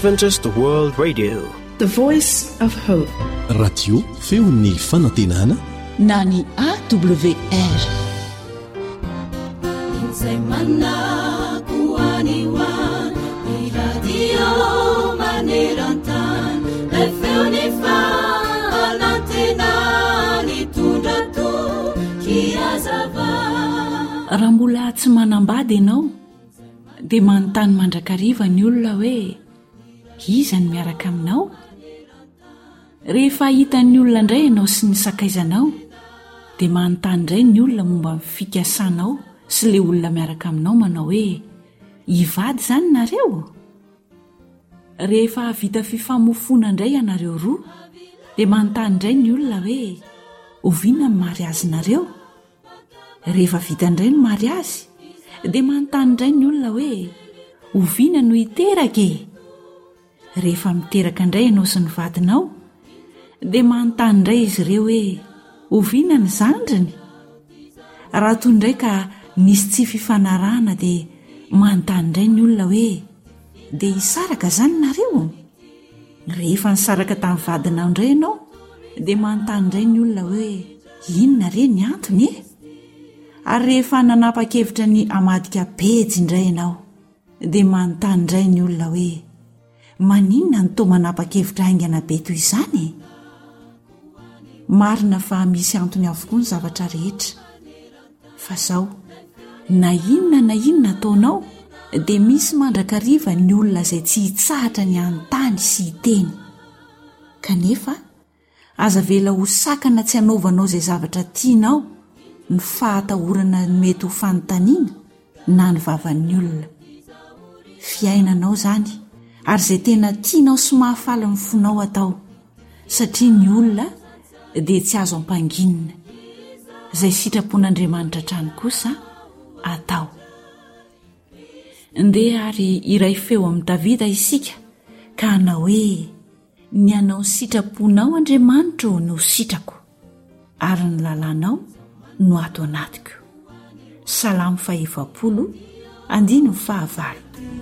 Adventist World Radio, the voice of hope. Radio feon'ny fanantenana na ny AWR. Raha mbola tsy manambady ianao dia manontany mandrakariva ny olona hoe iza ny miaraka aminao. Rehefa hitan'ny olona indray ianao sy ny sakaizanao dia manontany indray ny olona momba ny fikasanao sy ilay olona miaraka aminao manao hoe hivady izany nareo. Rehefa vita fifamofona indray ianareo roa dia manontany indray ny olona hoe oviana ny mariazy nareo. Rehefa vita indray ny mariazy dia manontany indray ny olona hoe oviana no hiteraka e. Rehefa miteraka indray ianao sy ny vadinao dia manontany indray izy ireo hoe oviana ny zandriny. Raha toy indray ka nisy tsy fifanarahana dia manontany indray ny olona hoe dia hisaraka izany nareo. Rehefa nisaraka tamin'ny vadinao indray ianao dia manontany indray ny olona hoe inona re ny antony e. Ary rehefa nanapa-kevitra ny amadika pejy indray ianao dia manontany indray ny olona hoe maninona ny toa manapa-kevitra haingana be toy izany. Marina fa misy antony avokoa ny zavatra rehetra, fa izao na inona ataonao dia misy mandrakariva ny olona izay tsy hitsahatra ny anontany sy hiteny. Kanefa aza vela ho sakana tsy hanaovanao izay zavatra tianao ny fahatahorana mety ho fanontaniana na ny vavan'ny olona. Fiainanao izany ary izay tena tianao sy mahafaly ny fonao atao, satria ny olona dia tsy azo ampanginina. Izay sitrapon'Andriamanitra hatrany kosa atao. Ndeha ary iray feo amin'ny Davida isika ka hanao hoe ny anao sitraponao Andriamanitra no sitrako ary ny lalànao no ato anatiko. Salamo 1:9.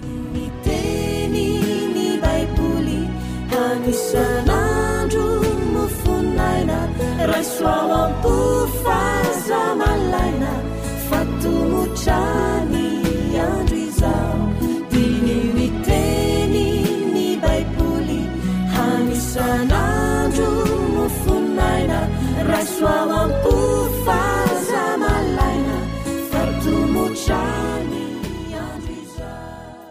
Anisan'andro mofonaina rasoalampo fazamalaina fatomotrany andro izao diny miteny ny baiboly. Anisan'andro mofonaina rasoalampo fazamalaina fatomotrany andro izao.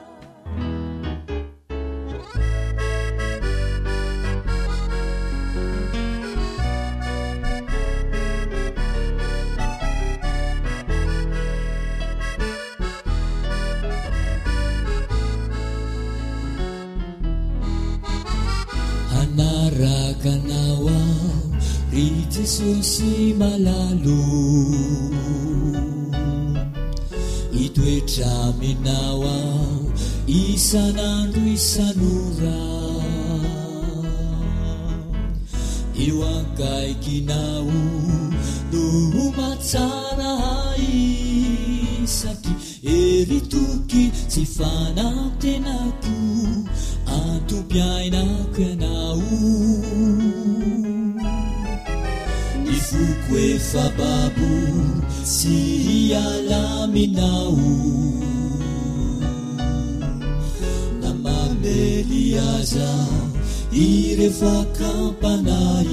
Anarakanao ao ry Jesosy malalo, hitoetra aminao ao isan'andro isan'ora. Eo ankaikinao no matsara isaky ery toky tsy fanantenako antompiainako ianao. Ny foko efa babo sy hialaminao na mamely aza ireo kampanay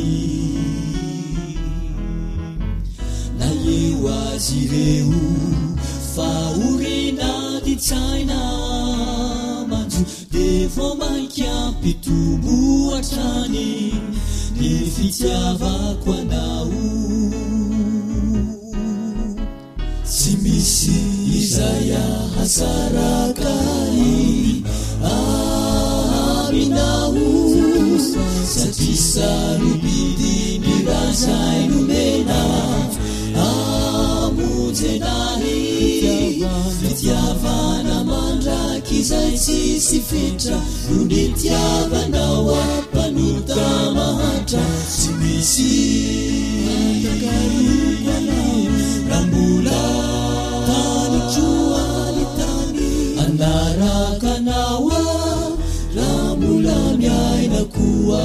na eo azy ireo fa orina ditsaina manjo dia vao mainkampitombo hatrany ny fitiavako anao. Tsy misy izay ahasarakahy aminao satria sarobidy ny razay nomena amonjenahy. Fitiavana mandraky izay tsisy fitra no nitiavanao ampanota mahatra. Tsy misy atakaroko anao raha mbola tany troany tany anarakanao raha koa.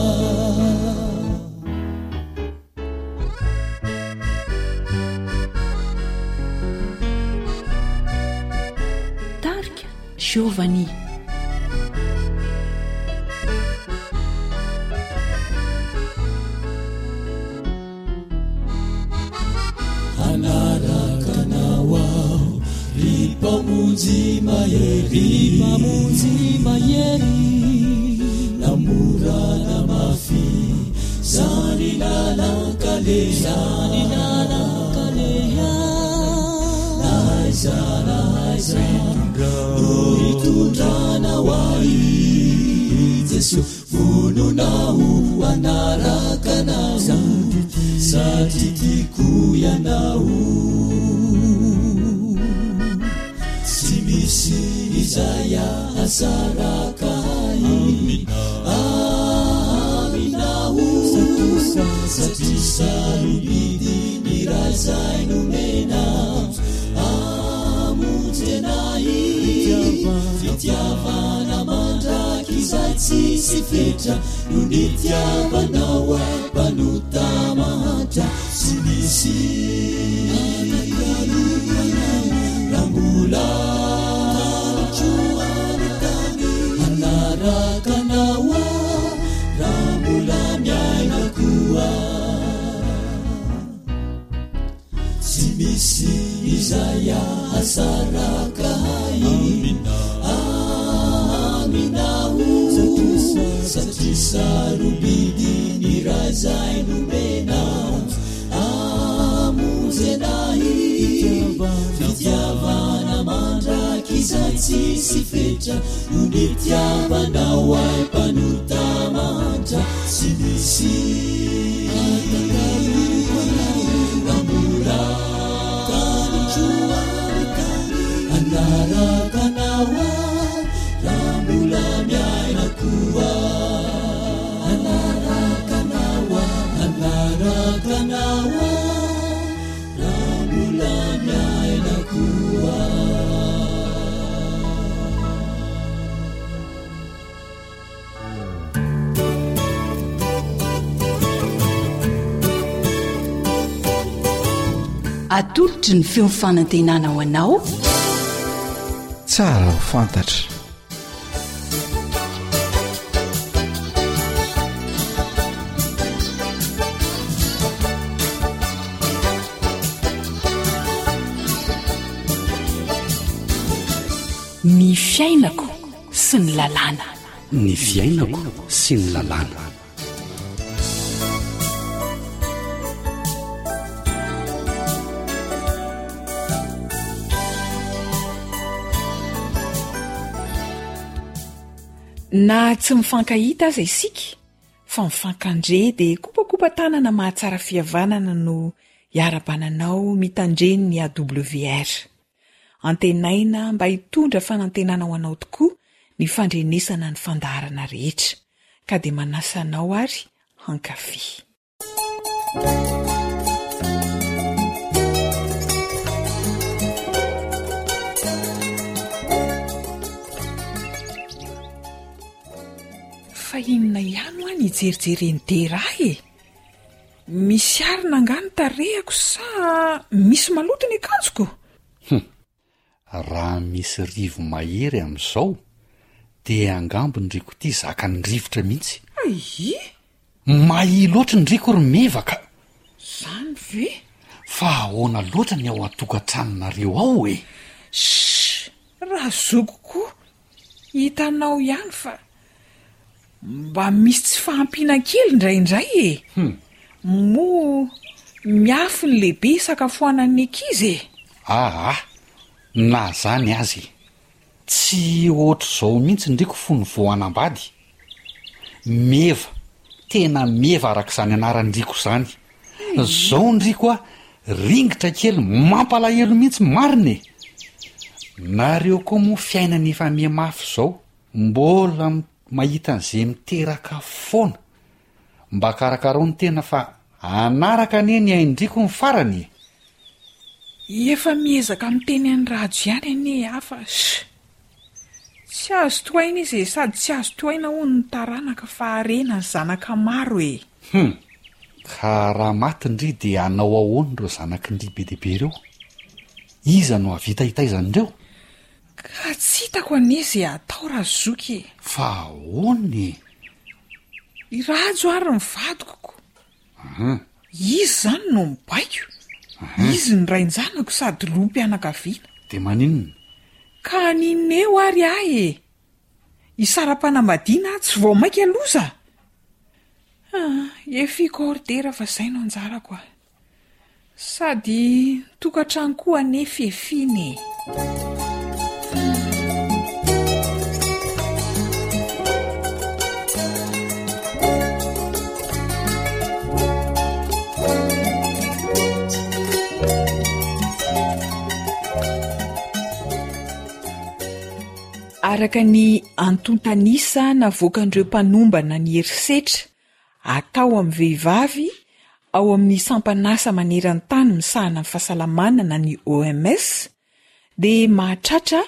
Tarika Giovanni. Anarakanao ao ripamonjy mahery namorana mafy zany lalankaleha naiza no hitondranao ahy Jesu vononao anarakanao sady tiako ianao tsy misy izay ahasaraka aminao satria sarobidy ny raha izay nomena amonjy anahy fitiavana mandraky izay tsisy fetra no nitiavanao mpanota mahatra tsy misy rambola anarakanao rambola miaina koa tsy misy izay ahasaraka aminao satria sarobidy ny raha izay nomena amonjy anahy fitiavana mandraky izay tsisy fetra no nitiavanao ahy mpanota mahatra tsy misy rambola anarakanao rambola miaina koa anarakanao rambola miaina koa. atolotry ny feo fanantenana ho anao tsara ho fantatra. ny fiainako sy ny lalàna. ny fiainako sy ny lalàna. na tsy mifankahita aza isika fa mifankandre dia kopakopa tanana mahatsara fihavanana no iarabananao mitandreny ny AWR. Antenaina mba hitondra fanantenana ho anao tokoa ny fandrenesana ny fandaharana rehetra ka dia manasanao ary hankafy. Fa inona ihany ho any ijerijereny deraha e? Misy arina angano tarehako sa misy maloto ny akanjoko? Raha misy rivo mahery amin'izao dia angambo ny riko ity zaka ny rivotra mihitsy. Ai, mahi loatra ny riko ry mevaka. Zany ve? Fa ahoana loatra ny ao an-tokantranonareo ao e? Raha zoko koa hitanao ihany fa mba misy tsy fahampiana kely indraindray e. Mo miafy ny lehibe isakafoanan'ny ankizy e. Na zany azy tsy ohatr' izao mihitsy ndriko fony voanambady meva tena meva arak'izany anarandriko zany. Zao ndriko a ringitra kely mampalahelo mihitsy marine. Nareo koa moa fiainana efa mihamafy zao mbola mahita an'izay miteraka foana mba karakarao ny tena fa anaraka anie ny aindriko ny farany. Efa miezaka miteny any radio ihany anie hafa tsy azo toaina izy sady tsy azo toaina ho ny taranaka faharena ny zanaka maro e. Ka raha matindry dia anao ahoany ireo zanakindry be dehibe ireo? Iza no havitaitaizan'ireo? Ka tsy hitako an'izay atao raha zoky e. Fa ahoany? Irajo ary ny vadikoko. Izy zany no mibaiko. Izy ny rain-janako sady lom-pianakaviana. De maninona? Ka ninona eo ary ahy e. Isara-panambadiana tsy vao maika loza. Efiko ordera fa zay no anjarako a. Sady tokantrano koa anefa efiny e. Araka ny antontanisa navoakan'ireo mpanombana ny herisetra atao amin'ny vehivavy ao amin'ny sampanasa maneran-tany misahana ny fahasalamana na ny OMS dia mahatratra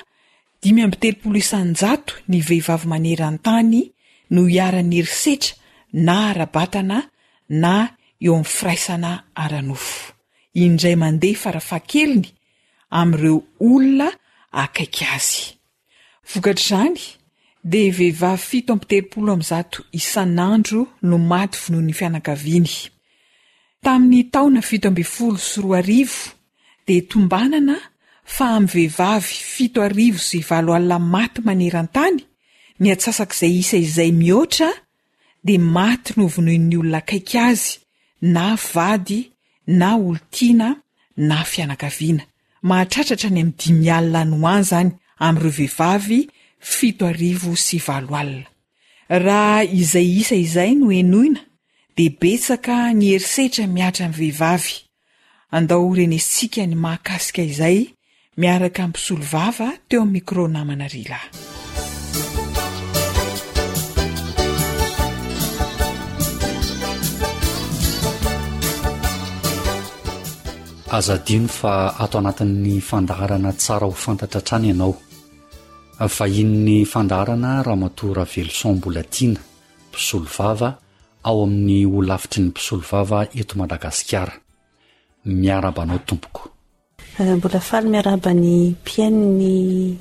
530 ny vehivavy maneran-tany no hiaran'ny herisetra na ara-batana na eo amin'ny firaisana ara-nofo. Indray mandeha farafahakeliny amin'ireo olona akaiky azy. Vokatr'izany dia vehivavy 730 isan'andro no maty vonoan'ny fianakaviany. Tamin'ny taona 720 dia tombanana fa amin'ny vehivavy 7,9 alina maty maneran-tany ny atsasak'izay isa izay mihoatra dia maty no vonoan'ny olona akaiky azy na vady na olontiana na fianakaviana. Mahatratratra ny amin'ny 5 alina no any zany amin'ireo vehivavy 7,9 alina. Raha izay isa izay no enoina dia betsaka ny herisetra miatra amin'ny vehivavy. Andao renesitsika ny mahakasika izay miaraka amin'ny mpisolo vava teo amin'ny micro namana Rila. Azadino fa ato anatin'ny fandaharana tsara ho fantatra trany ianao. Vahin'ny fandaharana Ramatoa Ravelson Mbolatina, mpisolo vava ao amin'ny olafitry ny mpisolo vava eto Madagasikara. Miarabanao tompoko. Mbola faly miaraba ny mpiain'ny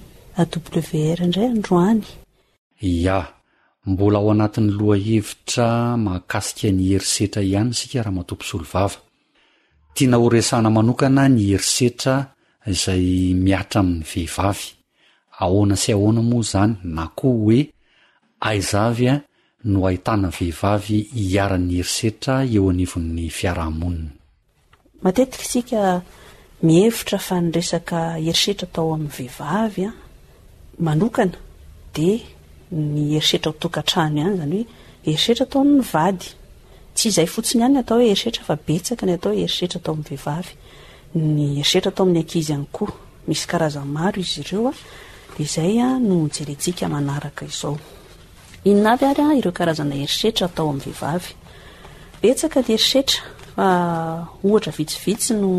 AWR indray androany. Ya, mbola ao anatin'ny lohahevitra mahakasika ny herisetra ihany sika Ramatoa mpisolo vava. Tiana horesana manokana ny herisetra izay miatra amin'ny vehivavy. Ahoana sy ahoana moa zany na koa hoe aizavy no ahitana vehivavy hiaran'ny herisetra eo anivon'ny fiarahamonina. Matetika isika mihevitra fa ny resaka herisetra tao amin'ny vehivavy manokana dia ny herisetra ho tokantrano ihany, zany hoe herisetra tao amin'ny vady. Tsy izay fotsiny ihany atao hoe herisetra fa betsaka ny atao herisetra tao amin'ny vehivavy. Ny herisetra tao amin'ny ankizy ihany koa misy karazany maro izy ireo izay no jerentsika manaraka izao. Inona avy ary ireo karazana herisetra atao amin'ny vehivavy? Betsaka ny herisetra fa ohatra vitsivitsy no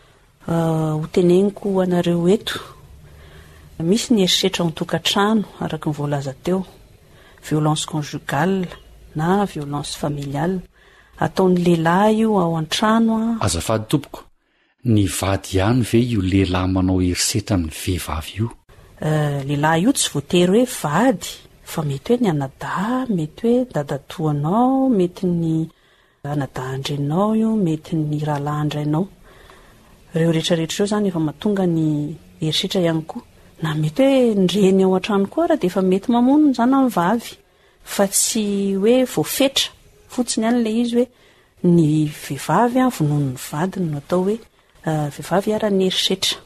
ho teneniko anareo eto. Misy ny herisetra ho tokantrano araka ny voalaza teo, violence conjugale na violence familiale. Ataon'ny lehilahy io ao an-trano. Azafady tompoko, ny vady ihany ve io lehilahy manao herisetra amin'ny vehivavy io? Lehilahy io tsy voatery hoe vady, fa mety hoe ny anada, mety hoe dadatoanao, mety ny anadahandrenao io, mety ny rahalahandrainao. Ireo rehetrarehetra io zany efa mahatonga ny herisetra ihany koa. Na mety hoe ndreny ao an-trano koa raha dia efa mety mamono zany amin'ny vavy, fa tsy hoe voafetra fotsiny ihany ilay izy hoe ny vehivavy vonono ny vadiny no atao hoe vehivavy hiaran'ny herisetra.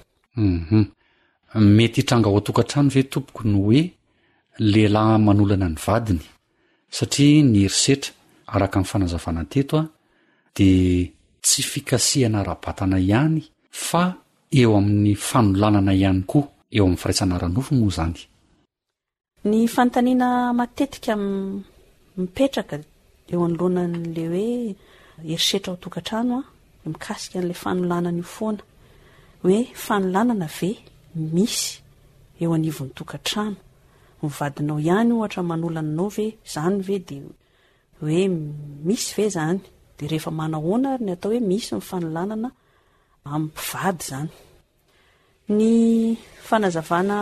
Mety hitranga ao tokantrano ve tompoko no hoe lehilahy manolana ny vadiny? Satria ny herisetra araka ny fanazavana teto dia tsy fikasihana ara-batana ihany fa eo amin'ny fanolanana ihany koa eo amin'ny firaisana ara-nofo moa zany. Ny fanontaniana matetika mipetraka eo anoloanan'le hoe herisetra ao tokantrano mikasika an'ilay fanolanana io foana hoe fanolanana ve misy eo anivon'ny tokantrano mivadinao ihany ohatra manolananao ve zany ve de hoe misy ve zany de rehefa manahoana ary ny atao hoe misy ny fanolanana ampivady zany. Ny fanazavana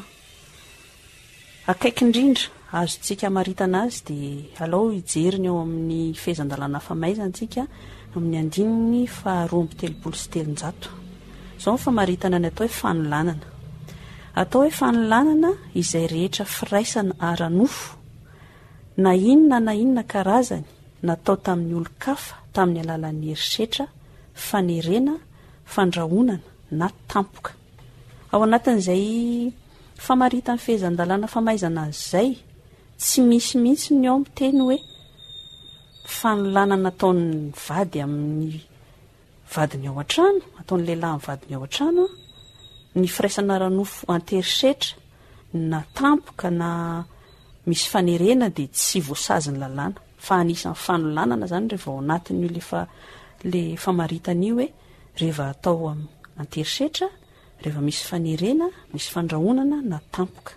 akaiky indrindra azotsika maritana azy de alao ijeriny eo amin'ny fehezan-dalàna famaizantsika amin'ny andininy 2:telopolo-telonjato. Zao famaritana ny atao hoe fanolanana. Atao hoe fanolanana izay rehetra firaisana ara-nofo na inona karazany natao tamin'ny olo-kafa tamin'ny alalan'ny herisetra, fanerena, fandrahonana na tampoka. Ao anatin'izay famaritany fehezan-dalàna famaizana azy zay tsy misy mihitsy ny ao miteny hoe fanolanana ataon'ny vady amin'ny vadiny ao an-trano, ataon'ny lehilahy amin'ny vadiny ao an-trano, ny firaisana ara-nofo anteherisetra na tampoka na misy fanerena de tsy voasazy ny lalàna fa anisan'ny fanolanana zany rehefa ao anatin'io le famaritana io hoe rehefa atao anteherisetra, rehefa misy fanerena, misy fandrahonana na tampoka.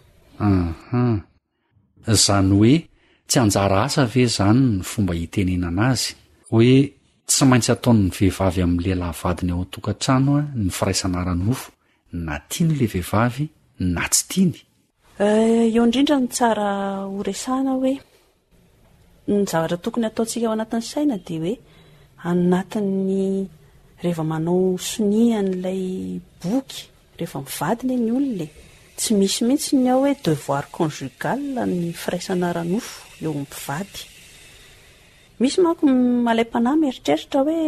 Zany hoe tsy anjara asa ve zany ny fomba hitenenana azy hoe tsy maintsy ataon'ny vehivavy amin'ny lehilahy vadiny ao an-tokantrano ny firaisana ara-nofo na tiany le vehivavy na tsy tiany. Eo indrindra ny tsara horesahana hoe ny zavatra tokony ataontsika ao anatin'ny saina de hoe anatin'ny rehefa manao sonian'ilay boky rehefa mivadiny ny olona tsy misy mihitsy ny ao hoe devoir conjugal ny firaisana ara-nofo eo mpivady. Misy manko malay-panahy mieritreritra hoe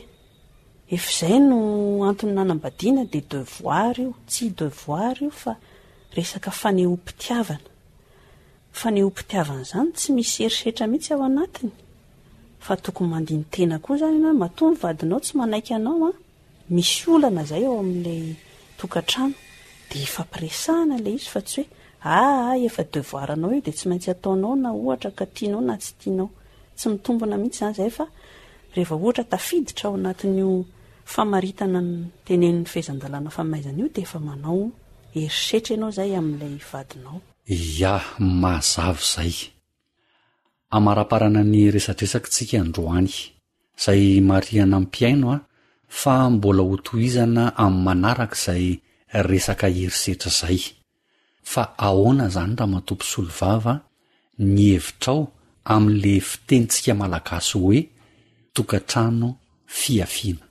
efizay no antony nanambadiana de devoir io, tsy devoir io fa resaka fanehoam-pitiavana. Fanehoam-pitiavana zany tsy misy herisetra mihitsy ao anatiny fa tokony mandiny tena koa zany ianao matoa ny vadinao tsy manaiky anao misy olana zay ao amin'ilay tokantrano de ifampiresahana le izy fa tsy hoe efa devoir anao io de tsy maintsy ataonao na ohatra ka tianao na tsy tianao. Tsy mitombona mihitsy zany zay fa rehefa ohatra tafiditra ao anatin'io famaritana ny tenenin'ny fehezan-dalàna famaizana io de efa manao herisetra ianao zay amin'ilay vadinao. Ya, mazava zay. Amaraparana ny resatresakitsika androany zay mariana ampiaino fa mbola ho tohizana amin'ny manaraka izay resaka herisetra zay. Fa ahoana zany raha matompo solovava ny hevitrao amin'le fitenitsika malagasy hoe tokantrano fiafiana.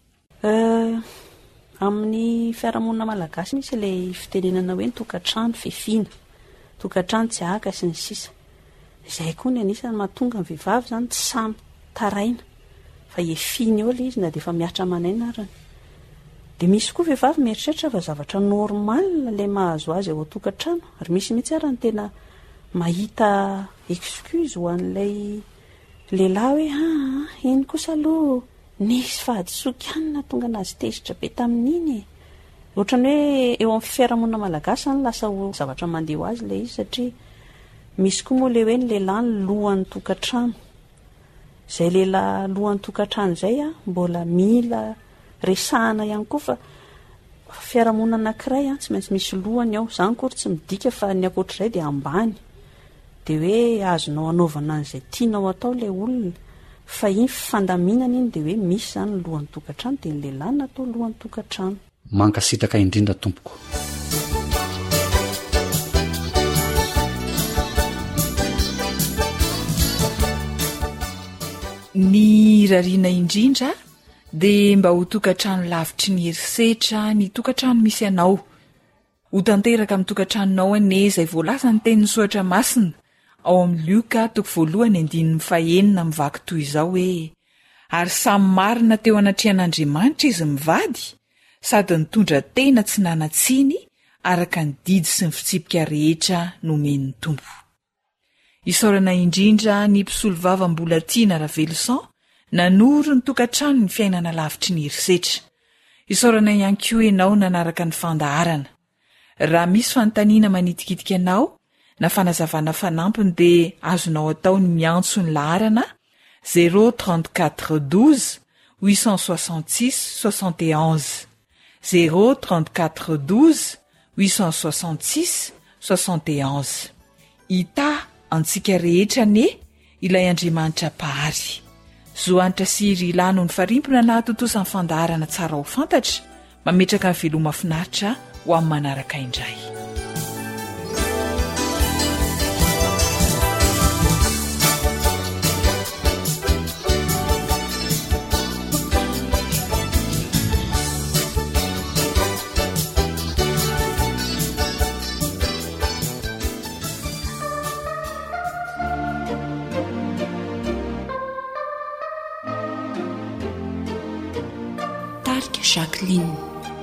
Amin'ny fiarahamonina malagasy misy ilay fitenenana hoe tokantrano fiafiana, tokantrano tsy aka sy ny sisa. Izay koa ny anisany mahatonga ny vehivavy zany tsy samy taraina fa efiana eo le izy na de efa miatra manaina arany. De misy koa vehivavy mieritreritra fa zavatra normal le mahazo azy ao tokantrano ary misy mihitsy ary ny tena mahita excuse ho an'ilay lehilahy hoe eny kosa aloha nisy fahadisokanina tonga anazy tezitra be tamin'iny. Ohatrany hoe eo amin'ny fiarahamonina malagasy any lasa zavatra mandeha ho azy le izy satria misy koa moa le hoe ny lehilahy ny lohan'ny tokantrano. Zay lehilahy lohan'ny tokantrano zay mbola mila resahana ihany koa fa fiarahamonina anankiray tsy maintsy misy lohany ao. Zany koa tsy midika fa ny akoatr'izay de ambany de hoe azonao anaovana an'izay tianao atao le olona fa iny fandaminana iny de hoe misy zany ny lohan'ny tokantrano de ny lehilahy natao lohan'ny tokantrano. Mankasitraka indrindra tompoko. Ny rariana indrindra de mba ho tokantrano lavitry ny herisetra ny tokantrano misy anao. Ho tanteraka amin'ny tokantranonao ane izay voalaza ny tenin'ny soatra masina ao amin'ny Luka 1:9 mivaky toy izao hoe ary samy marina teo anatrehan'Andriamanitra izy mivady sady nitondra tena tsy nanatsiny araka ny didy sy ny fitsipika rehetra nomen'ny tompo. Isaorana indrindra ny mpisolo vava mbola tiana Ravelson nanoro ny tokantrano ny fiainana lavitry ny herisetra. Isaorana ihany koa ianao nanaraka ny fandaharana. Raha misy fanontaniana manitikitika anao na fanazavana fanampiny dia azonao atao ny miantso ny laharana 034 12 866 71 034 12 866 71. hita antsika rehetra ne ilay andriamanitra pahary zoanitra siry ilano ny farimpona nahatotosan'ny fandaharana tsara ho fantatra mametraka ny veloma finaritra ho amin'ny manaraka indray. Jacqueline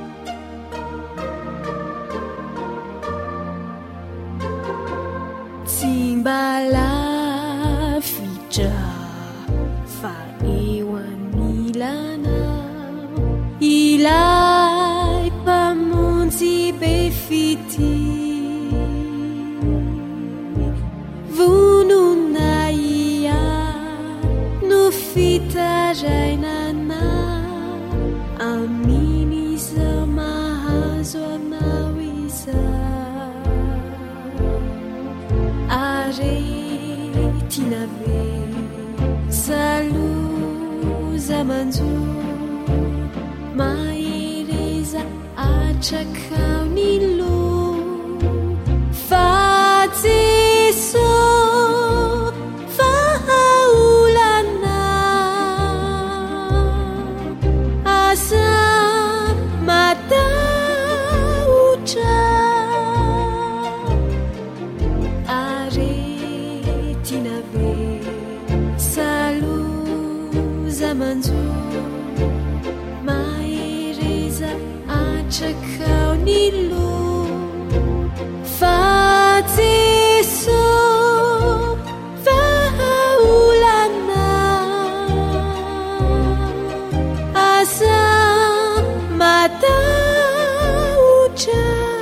Timbala fitra fa eo anilana ilay mpamonjy be fity vonona ia no fitarainana aminiza mahazo anao iza aretina ve saloza manjo mahereza atrakao ny lo fa Jeso fahaolana asa matahotra aretina ve saloza manjo mahereza atrakao ny lo fa Jeso fahaolana asa matahotra.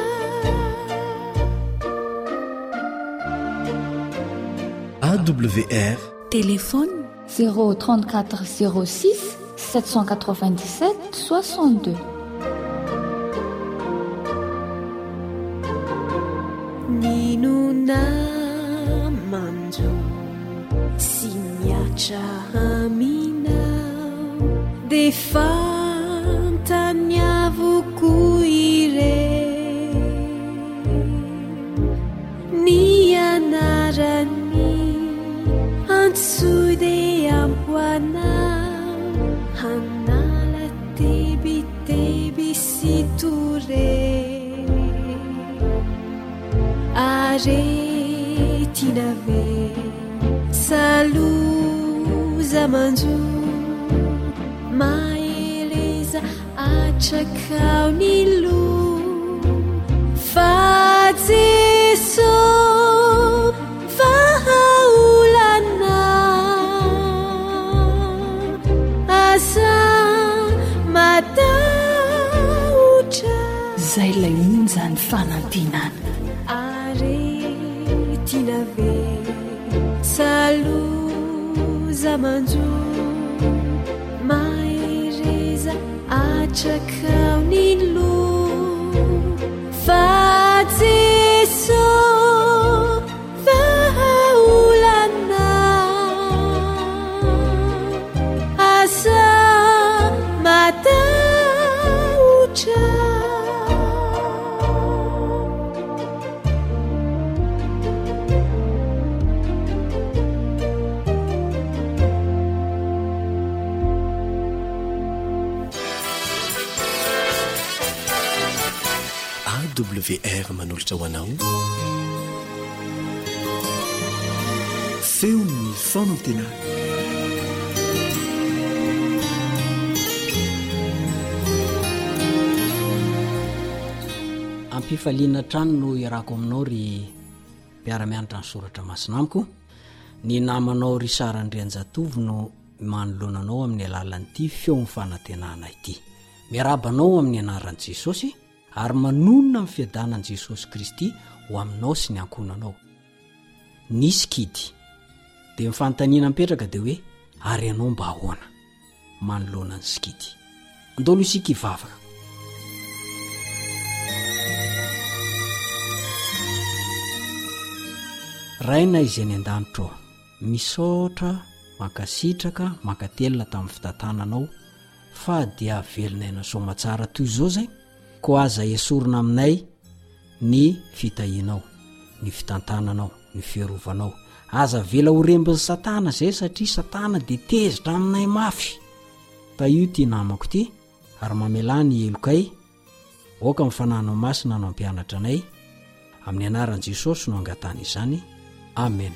AWR téléphone 034 06 797 62 ninona manjo sy miatra aminao de fantany avoko ire ny anarany antsoy de ampoanao hanala tebiteby sy tore aretina ve saloza manjo mahereza atrakao ny lo fa Jeso fahaolana asa matahotra zay lay onjany fanantenana aretina ve saloza manjo mahereza atrakao ny lo fa Jeso fahaolana asa matahotra. AWR manolotra ho anao feo ny fanantenana ampifaliana trano no iarako aminao ry mpiara-mianatra ny soratra masina amiko ny namanao ry sarandrianjatovo no manolonanao amin'ny alalan'ity feo ny fanantenana ity miarabanao amin'ny anaran'i Jesosy ary manonona amin'ny fiadanan'i Jesosy Kristy ho aminao sy ny ankonanao. Nisy kidy dia mifantaniana mipetraka dia hoe ary ianao mba ahoana manoloana ny sikidy. Andolo isika hivavaka. raina izay ny an-danitro misaotra makasitraka makatelina tamin'ny fitantananao fa dia velonayna somatsara toy izao zay ko aza esorina aminay ny fitahinao ny fitantananao ny fiarovanao aza vela horembin'ny satana zay satria satana dia tezitra aminay mafy ta io ty namako ty ary mamela ny elokay oka mifananao masina no ampianatra anay amin'ny anaran'i Jesosy no angatana izany amen.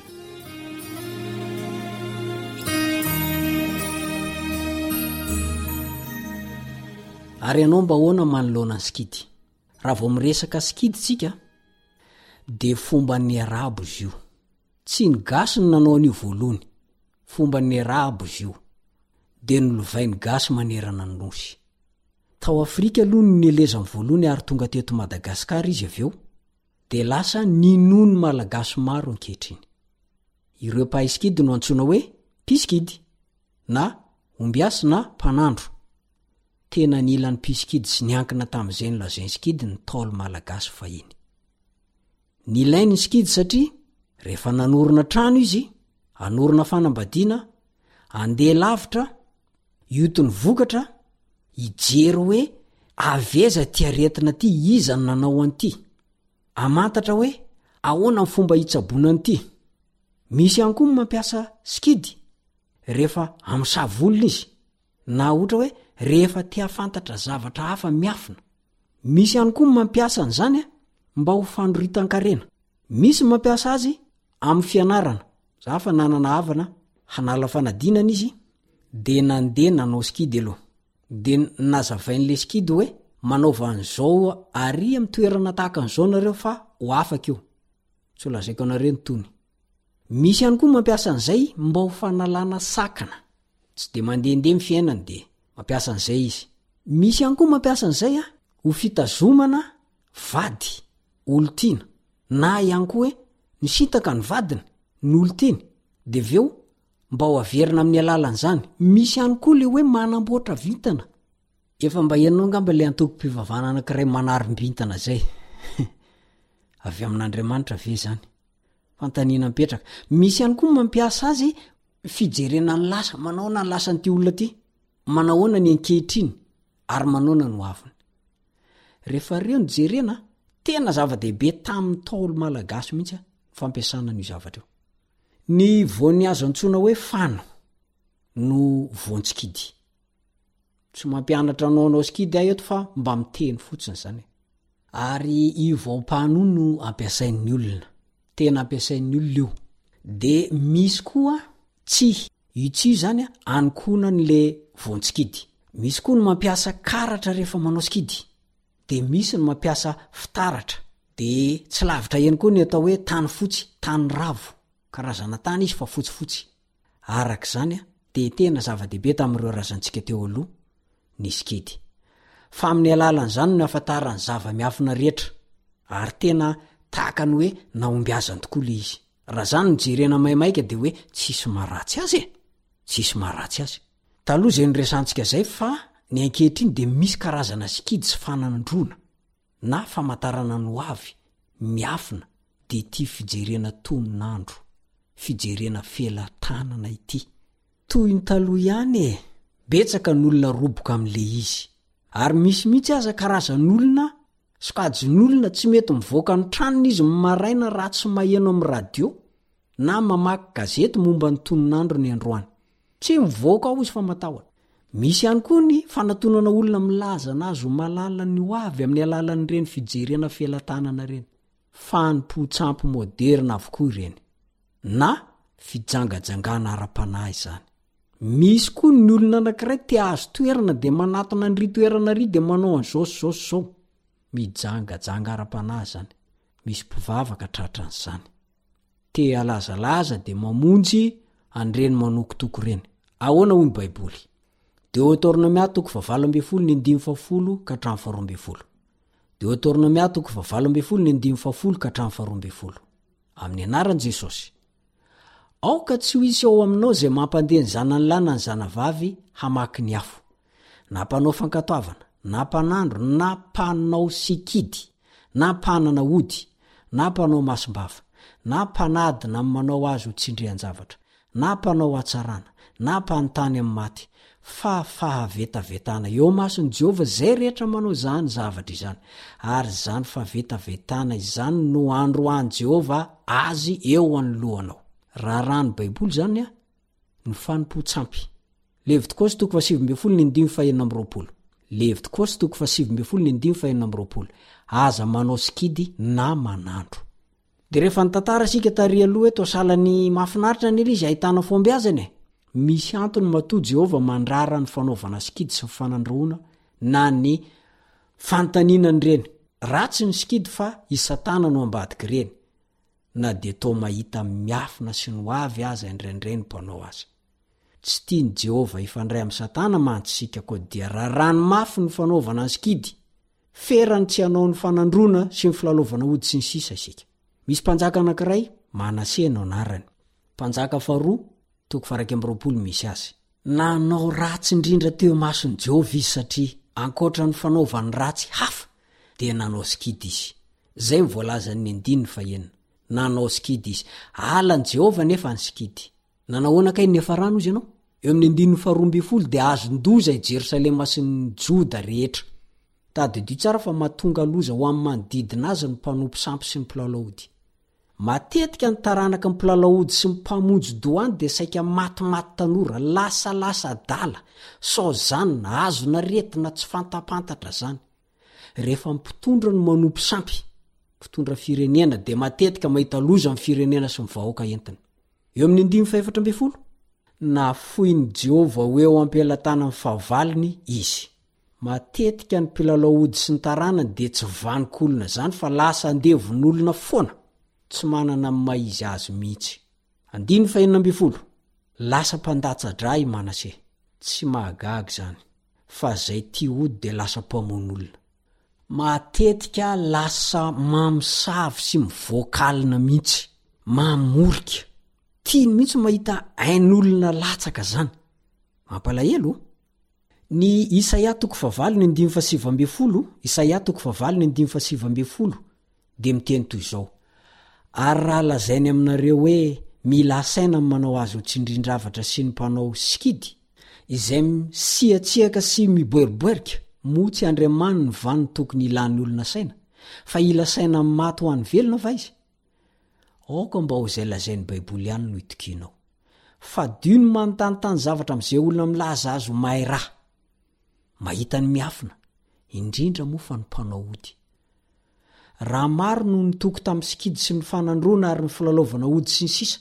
Ary ianao mba hoana manoloana ny skidy raha vao miresaka skidy tsika dia fomba ny arabo izy io tsy ny gasy ny nanao an'io voalohany fomba ny arabo izy io dia nolovay ny gasy manerana ny nosy tao Afrika aloha ny eleza ny voalohany ary tonga teto Madagasikara izy aveo dia lasa ninony malagasy maro ankehitriny. Ireo mpahay skidy no antsoina hoe mpiskidy na ombiasy na mpanandro. Tena nila ny mpiskidy sy niankina tamin'izay nolazainy skidy ny taolo malagasy fahiny. Nilainy ny skidy satria rehefa nanorina trano izy, anorina fanambadiana, andeha lavitra, ioty ny vokatra, ijery hoe aveza ty aretina ty iza ny nanao an'ity. Amantatra hoe ahoana ny fomba hitsabonany ity. Misy ihany koa mampiasa skidy rehefa am'savolona izy na ohatra hoe rehefa te hafantatra zavatra hafa miafina. Misy ihany koa mampiasa an'izany mba ho fandoritan-karena. Misy mampiasa azy amin'ny fianarana. Za fa nanana havana hanala fanadinana izy dia nandeha nanao skidy aloha. Dia nazavain'le skidy hoe manaova an'izao ary amin'ny toerana tahaka an'izao nareo fa ho afaka io. Tsy ho lazaiko anareo ny tony. Misy ihany koa mampiasa an'izay mba ho fanalana sakana. Tsy dia mandehandeha amin'ny fiainany dia mampiasa an'izay izy. Misy ihany koa mampiasa an'izay ho fitazomana vady olontiana na ihany koa hoe nisitaka ny vadiny ny olontiana dia aveo mba ho averina amin'ny alalan'izany. Misy ihany koa le hoe manamboatra vintana. Efa mba ianao ngamba le antoko-pivavahana anankiray manarim-bintana zay. Avy amin'Andriamanitra ve zany? Fantaniana mipetraka. Misy ihany koa mampiasa azy fijerena ny lasa. Manaona ny lasa n'ity olona ty. Manaona ny ankehitriny ary manaona ny hoaviny. Rehefa reo ny jerena, tena zava-dehibe tamin'ny taolo malagasy mihitsy fampiasana ny zavatra io. Ny voany azo antsoina hoe fano no voan-tsikidy. Tsy mampianatra anao skidy aho eto fa mba miteny fotsiny zany. Ary io vaom-pano no ampiasain'ny olona. Tena ampiasain'ny olona io. Dia misy koa tsihy. Io tsihy zany anokoana n'le voan-tsikidy. Misy koa no mampiasa karatra rehefa manao skidy. Dia misy no mampiasa fitaratra. Dia tsy lavitra ihany koa ny atao hoe tany fotsy, tany ravo. Karazana tany izy fa fotsifotsy. Araka izany dia tena zava-dehibe tamin'ireo razantsika teo aloha ny skidy. Fa amin'ny alalan'izany no ahafantarany zava-miafina rehetra. Ary tena tahaka ny hoe naombiazany tokoa le izy. Raha zany no jerena maimaika dia hoe tsisy maharatsy azy e. Tsisy maharatsy azy. Taloha izay niresantsika zay fa ny ankehitriny dia misy karazana skidy sy fananandrona na famantarana ny hoavy miafina dia ity fijerena toninandro, fijerena felan-tanana ity. Toy ny taloha ihany e. Betsaka n'olona roboka amin'le izy. Ary misy mihitsy aza karazan'olona sokajin'olona tsy mety mivoaka ny tranony izy maraina raha tsy maheno amin'ny radio na mamaky gazety momba ny toninandro ny androany. Tsy mivoaka ao izy fa matahotra. Misy ihany koa ny fanatonana olona milaza nazy ho malala ny hoavy amin'ny alalan'ireny fijerena felan-tanana ireny. Fanimpo-tsampy moderna avokoa ireny. Na fijangajangana ara-panahy izany. Misy koa ny olona anankiray te azo toerana dia manatona ny ry toerana ry dia manao an'izao. Mijangajanga ara-panahy zany. Misy mpivavaka tratra an'izany. Te alazalaza dia mamonjy an'ireny manokotoko ireny. Ahoana hoy ny Baiboly? Deutéronomia 7:1-10 Deutéronomia 7:1-10 Amin'ny anaran'i Jesosy. Aoka tsy ho isy ao aminao izay mampandeha ny zanany lahy na ny zanavavy hamaky ny afo, na mpanao fankatoavana, na mpanandro, na mpanao sikidy, na mpanana ody, na mpanao masombava, na mpanadina am manao azy ho tsindrian-javatra na mpanao atsarana na mpanontany am maty fa fahavetavetana eo masony Jehova zay rehetra manao zany zavatra izany ary zany fahavetavetana izany no androany Jehova azy eo anoloanao. Raha rano baiboly zany ny fanompo-tsampy. Levitikosy 7:7-20. Levitikosy 7:7-20 aza manao sikidy na manandro. De rehefa nitantara sika tary aloha eto salan'ny mahafinaritra ny izy ahitana fombiazany misy antony matoa Jehova mandrara ny fanaovana sikidy sy fanandroana na ny fantaninany reny. Ratsy ny sikidy fa i Satana no ambadiky reny na de to mahita miafina sy no avy aza indraindray ny mpanao azy. Tsy tiany Jehova ifandray amin'ny Satana mantsika ko dia raha rano mafy ny fanaovana ny sikidy ferany tsy hanao ny fanandroana sy ny filalaovana ody sy ny sisa isika. Misy mpanjaka anankiray Manase no anarany. Mpanjaka faharoa 120 misy azy. Nanao ratsy indrindra teo masony Jehova izy satria ankoatra ny fanaovany ratsy hafa dia nanao sikidy izy. Zay mivoalazan'ny 9:9. Nanao sikidy izy. Alan Jehova nefa ny sikidy. Nanahoana kay nefa rano izy ianao? Eo amin'ny 9:12 dia azon-doza i Jerosalema sy ny Joda rehetra. Tadidio tsara fa mahatonga loza ho amin'ny manodidina azy ny mpanompo sampy sy ny mpilalao-ody. Matetika ny taranaka ny mpilalao-ody sy ny mpamonjy doany dia saika matimaty tanora lasa dala sao zany na azo na retina tsy fantapantatra zany. Rehefa mpitondra no manompo sampy mpitondra firenena dia matetika mahita loza amin'ny firenena sy ny vahoaka entiny. Eo amin'ny 9:14 nafoiny Jehova ho eo ampelatana amin'ny fahavaliny izy. Matetika ny mpilalao-ody sy ny taranany dia tsy vanik'olona zany fa lasa andevon'olona foana tsy manana maizy azy mihitsy. 9:14 lasa mpandatsa-dra i Manase. Tsy mahagaga zany fa zay tia ody dia lasa mpamon'olona. Matetika lasa mamosavy sy mivoakalina mihitsy, mamorika. Tiany mihitsy mahita ain'olona latsaka zany. Mampalahelo. Ny Isaia 9:7, Isaia 9:7 dia miteny toy izao: ary raha lazainy aminareo hoe mila asaina ny manao azy ho tsindrin-dravatra sy ny mpanao sikidy izay siatsiaka sy miboeriboerika moa tsy andriamany ny vaniny tokony ilan'ny olona saina fa ila saina amin'ny maty ho an'ny velona va izy? Aoka mba ho izay lazainy baiboly ihany no itokinao. Fa dio ny manontanytany zavatra amin'izay olona milaza azy ho mahay raha. Mahita ny miafina, indrindra moa fa ny mpanao ody. Raha maro no nitoko tamin'ny sikidy sy ny fanandroana ary ny filalaovana ody sy ny sisa,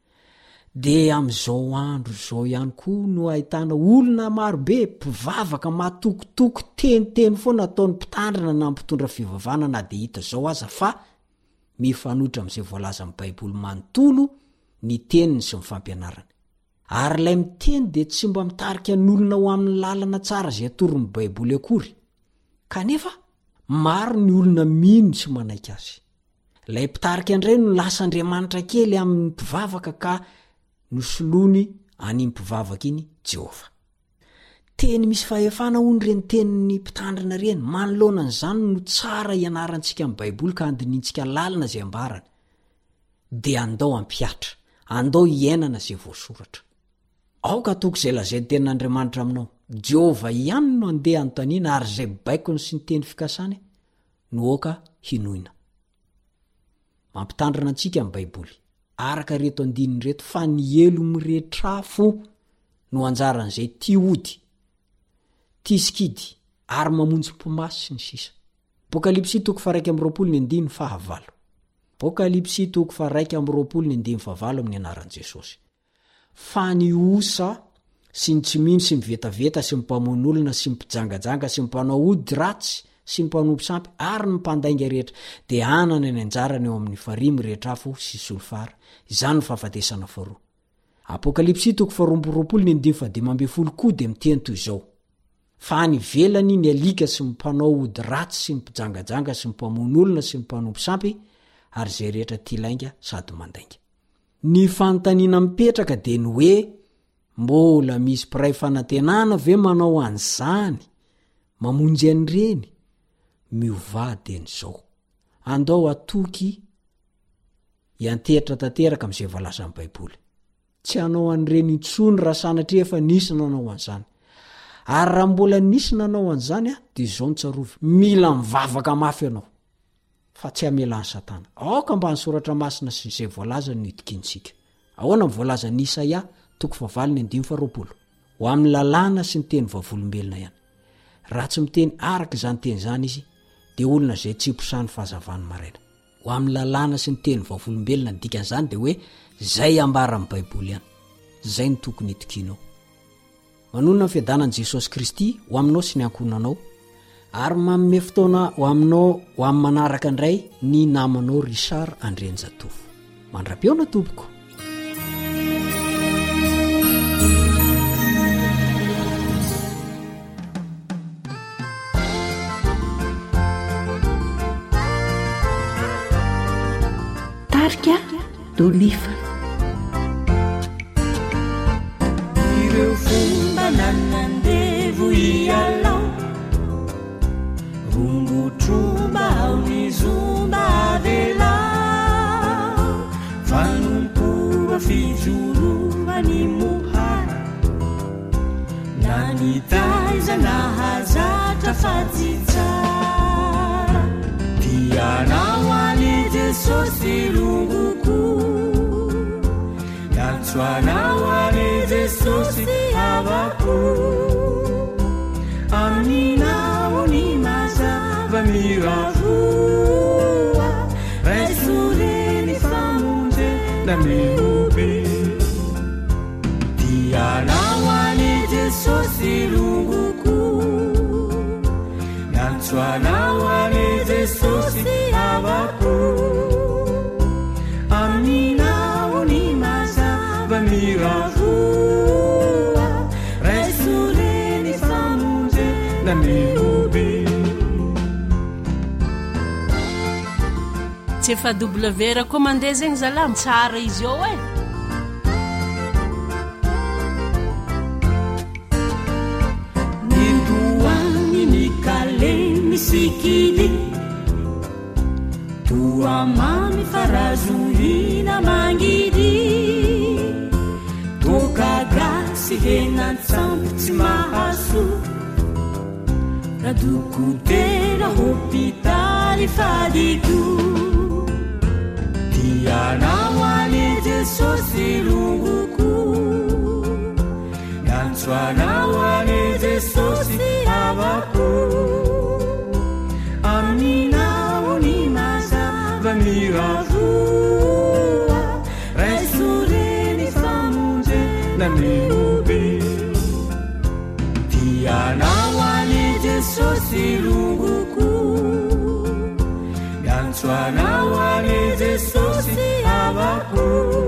dia amin'izao andro izao ihany koa no ahitana olona marobe mpivavaka matokotoko teniteny foana ataon'ny mpitandrina na mpitondra fivavahana na dia hita izao aza fa mifanohitra amin'izay voalaza amin'ny baiboly manontolo ny teniny sy ny fampianarany. Ary ilay miteny dia tsy mba mitarika n'olona ho amin'ny lalana tsara izay atoron'ny baiboly akory. Kanefa maro ny olona mino sy manaika azy. Ilay mpitarika indray no lasa Andriamanitra kely amin'ny mpivavaka ka nosolony any mpivavaka iny Jehova. Teny misy fahefana hono reny tenin'ny mpitandrina reny, manoloana n'izany no tsara ianarantsika amin'ny baiboly ka andiniantsika lalina izay ambarany. Dia andao ampiatra, andao iainana izay voasoratra. Aoka toko izay lazainy tenin'Andriamanitra aminao. Jehova ihany no andeha anontaniana ary izay baikony sy ny teny fikasany no oka hinoina. Mampitandrina antsika amin'ny baiboly araka reto andininy reto fa ny elo miretrafo no anjaran'izay tia ody, tia sikidy ary mamonjy mpimasy sy ny sisa. Apokalipsy 1:2 Apokalipsy 1:2 amin'ny anaran'i Jesosy. Fa ny osa sy ny tsy mino sy mivetaveta sy mpamono olona sy mpijangajanga sy mpanao ody ratsy sy mpanompo sampy ary ny mpandainga rehetra dia anana ny anjarany eo amin'ny farimy rehetrafo sy solofara. Izany ny fahafatesana faharoa. Apokalipsy 2:15 koa dia miteny toy izao: fa ny velany ny alika sy mpanao ody ratsy sy mpijangajanga sy mpamono olona sy mpanompo sampy ary zay rehetra tilainga sady mandainga. Ny fanontaniana mipetraka dia ny hoe mbola misy mpiray fanantenana ve manao an'izany, mamonjy an'ireny? Miovady an'izao. Andao atoky iantehitra tanteraka am'izay voalaza amin'ny baiboly tsy hanao an'ireny intsony raha sanatria efa nisy nanao an'izany ary raha mbola nisy nanao an'izany a dia izao ny tsarovy mila mivavaka mafy ianao fa tsy hamelany satana aoka mba ny soratra masina sy izay voalaza no itikintsika ahoana mivoalaza ny Isaia 4:20 ho amin'ny lalàna sy ny teny vavolombelona ihany raha tsy miteny araka izany teny izany izy dia olona izay tsy mposany fahazavany maraina ho amin'ny lalàna sy ny teny vavolombelona ny dikan'izany dia hoe zay ambara amin'ny baiboly ihany zay ny tokony itokinao manonona ny fiadanan'i Jesosy Kristy ho aminao sy ny ankonanao ary manome fotoana ho aminao ho amin'ny manaraka indray ny namanao Richard Andrenjatovo mandra-peona tompoko tarika d'oliva ireo fomba nanandevo ialao rumbotromba ao ny zomba avelao fanompoa fijorova ny mohara na ny taiza na hazatra fatsitsara dianao any Jesosy longoko natsoanao any Jesosy havako aminao ny mazava miravoa raisoreny famonje na meobe dianao any Jesosy longoko natsoanao any Jesosy havako aminao ny mazava miravoa raisoreny famonje na meobe tsy efa W raha koa mandeha zegny zalamy tsara izy eo e nindoany ny kale misikily toa mamy farazohina mangidy toka gasy henantsampo tsy mahaso raha dokotera hôpitaly fadiko dianao any Jesosy longoko nantsoanao any Jesosy havako aminao ny mazava miravoa raisoreny famonje na meobe dianao any Jesosy longoko nantsoanao any Jesosy havako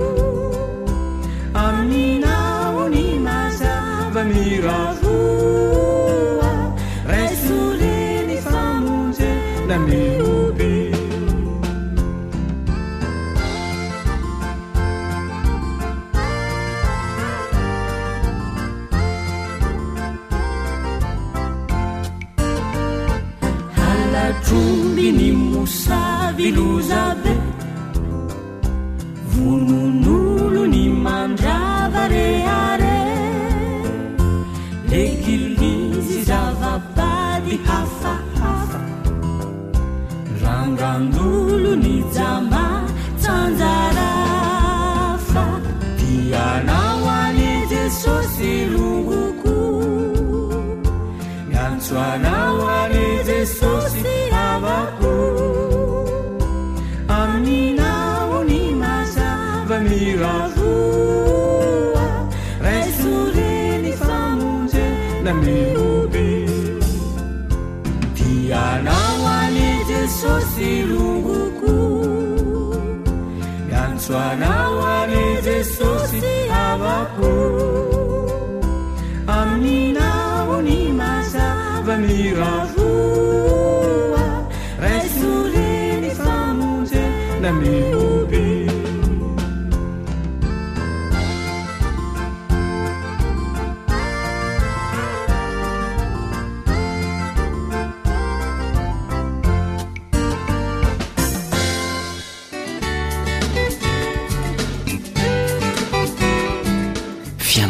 aminao ny mazava miravoa raisoreny famonje na meobe halatromby ny mosavy lozabe vononolo ny mandrava rehare legilizy zavabady hafahafa rangrandolo ny jama tsanjarafa dianao any Jesosy longoko nantsoanao any Jesosy havako aminao ny mazava miravoa raisoreny famonje na meobe dianao any Jesosy longoko nantsoanao any Jesosy havako aminao ny mazava miravoa raisoreny famonje na meobe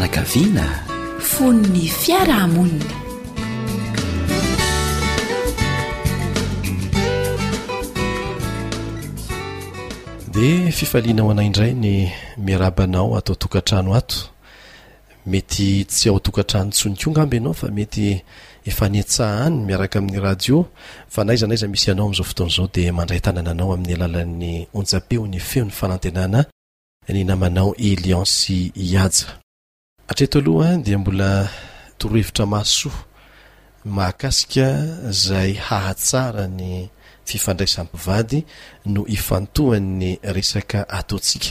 fianakaviana fon'ny fiarahamonina. dia fifaliana ho anay indray ny miarabanao atao tokantrano ato. Mety tsy ao tokantrano tsonikongamby ianao fa mety efa nietsahany miaraka amin'ny radio fa naiza misy ianao amin'izao fotoan'izao dia mandray tanana anao amin'ny alalan'ny onjapeo ny feon'ny fanantenana ny namanao Eliansy Ihaja. Hatreto aloha dia mbola torohevitra mahasoa mahakasika izay hahatsara ny fifandraisam-pivady no ifantohan'ny resaka ataontsika.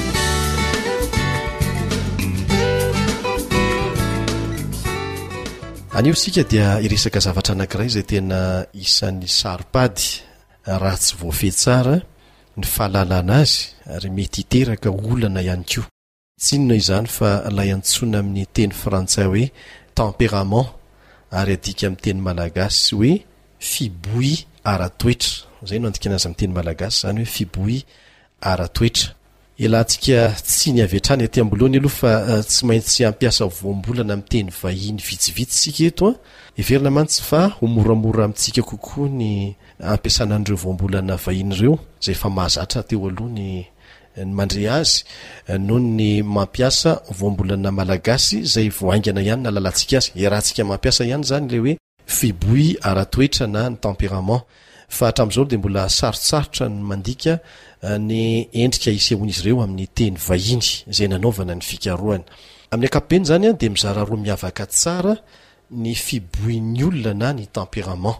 Anio sika dia iresaka zavatra anankiray izay tena isan'ny saropady raha tsy voafehy tsara ny fahalalana azy ary mety hiteraka olana ihany koa. Tsy inona izany fa ilay antsoina amin'ny teny frantsay hoe tempérament ary adika amin'ny teny malagasy hoe fiboy ara-toetra. Izay no andikana azy amin'ny teny malagasy izany hoe fiboy ara-toetra. Elantsika tsy ny avy hatrany aty amboloany aloha fa tsy maintsy ampiasa voambolana amin'ny teny vahiny vitsivitsy sika eto a. Everina mantsy fa ho moramora amintsika kokoa ny ampiasana an'ireo voambolana vahiny ireo izay efa mahazatra teo aloha ny mandre azy noho ny mampiasa voambolana malagasy izay voaingana ihany na lalantsika azy. Rahantsika mampiasa ihany zany le hoe fiboy ara-toetra na ny tempérament. Fa hatramin'izao dia mbola sarotsarotra ny mandika ny endrika isehon'izy ireo amin'ny teny vahiny izay nanaovana ny fikarohana. Amin'ny ankapobeny zany a dia mizara roa miavaka tsara ny fiboin'ny olona na ny tempérament.